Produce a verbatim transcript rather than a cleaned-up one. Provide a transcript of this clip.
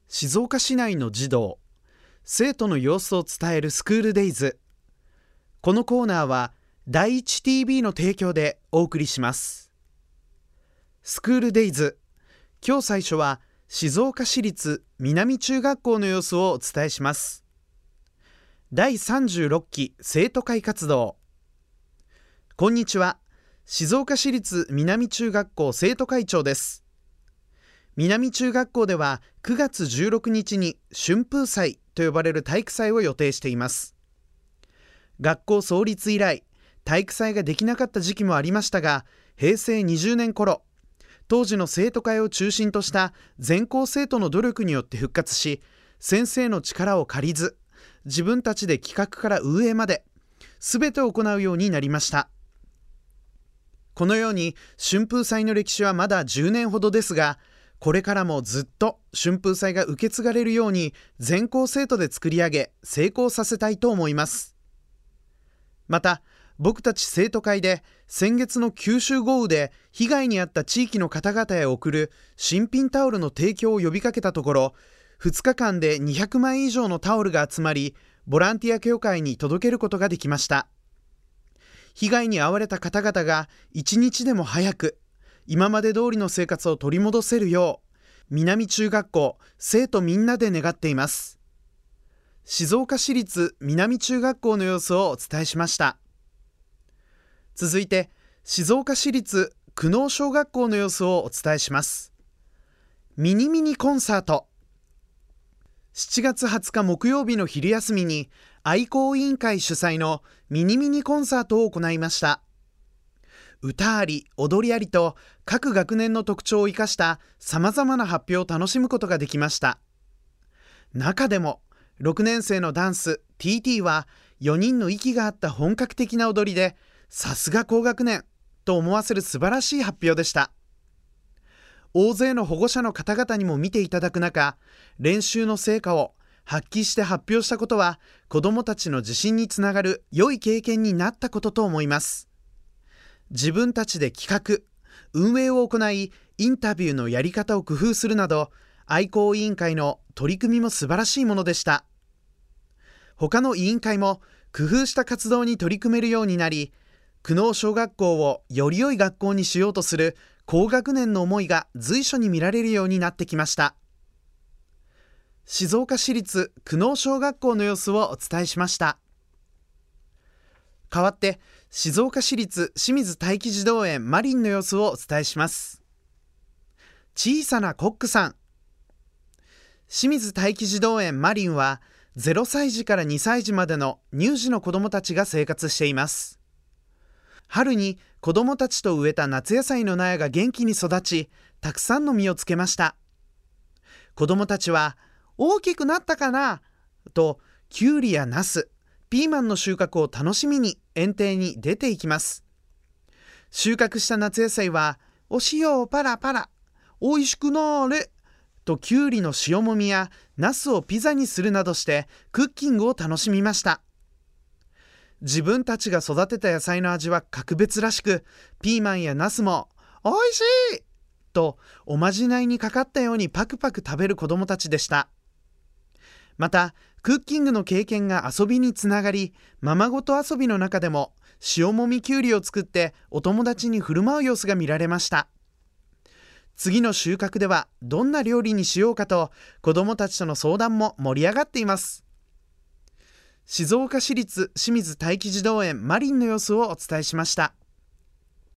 静岡市内の児童、生徒の様子を伝えるスクールデイズ。このコーナーは第一 ティービー の提供でお送りします。スクールデイズ、今日最初は静岡市立南中学校の様子をお伝えします。だいさんじゅうろっき生徒会活動。こんにちは、静岡市立南中学校生徒会長です。南中学校ではくがつじゅうろくにちに春風祭と呼ばれる体育祭を予定しています。学校創立以来、体育祭ができなかった時期もありましたが、へいせいにじゅうねん頃、当時の生徒会を中心とした全校生徒の努力によって復活し、先生の力を借りず、自分たちで企画から運営まで、すべてを行うようになりました。このように春風祭の歴史はまだじゅうねんほどですが、これからもずっと春風祭が受け継がれるように全校生徒で作り上げ成功させたいと思います。また僕たち生徒会で先月の九州豪雨で被害に遭った地域の方々へ送る新品タオルの提供を呼びかけたところ、ふつかかんでにひゃくまい以上のタオルが集まり、ボランティア協会に届けることができました。被害に遭われた方々が一日でも早く今まで通りの生活を取り戻せるよう、南中学校生徒みんなで願っています。静岡市立南中学校の様子をお伝えしました。続いて静岡市立久能小学校の様子をお伝えします。ミニミニコンサート。しちがつはつか木曜日の昼休みに愛好委員会主催のミニミニコンサートを行いました。歌あり、踊りありと各学年の特徴を生かしたさまざまな発表を楽しむことができました。中でもろくねんせいのダンス ティーティー はよにんの息が合った本格的な踊りで、さすが高学年と思わせる素晴らしい発表でした。大勢の保護者の方々にも見ていただく中、練習の成果を発揮して発表したことは子どもたちの自信につながる良い経験になったことと思います。自分たちで企画、運営を行い、インタビューのやり方を工夫するなど、愛好委員会の取り組みも素晴らしいものでした。他の委員会も工夫した活動に取り組めるようになり、久能小学校をより良い学校にしようとする高学年の思いが随所に見られるようになってきました。静岡市立久能小学校の様子をお伝えしました。代わって静岡市立清水待機児童園マリンの様子をお伝えします。小さなコックさん。清水待機児童園マリンはゼロさいじからにさいじまでの乳児の子どもたちが生活しています。春に子どもたちと植えた夏野菜の苗が元気に育ち、たくさんの実をつけました。子どもたちは大きくなったかなときゅうりやナス、ピーマンの収穫を楽しみに園庭に出ていきます。収穫した夏野菜はお塩をパラパラ、おいしくなーれときゅうりの塩もみやナスをピザにするなどしてクッキングを楽しみました。自分たちが育てた野菜の味は格別らしく、ピーマンやナスもおいしいとおまじないにかかったようにパクパク食べる子どもたちでした。またクッキングの経験が遊びにつながり、ままごと遊びの中でも塩もみきゅうりを作ってお友達に振る舞う様子が見られました。次の収穫ではどんな料理にしようかと子どもたちとの相談も盛り上がっています。静岡市立清水待機児童園マリンの様子をお伝えしました。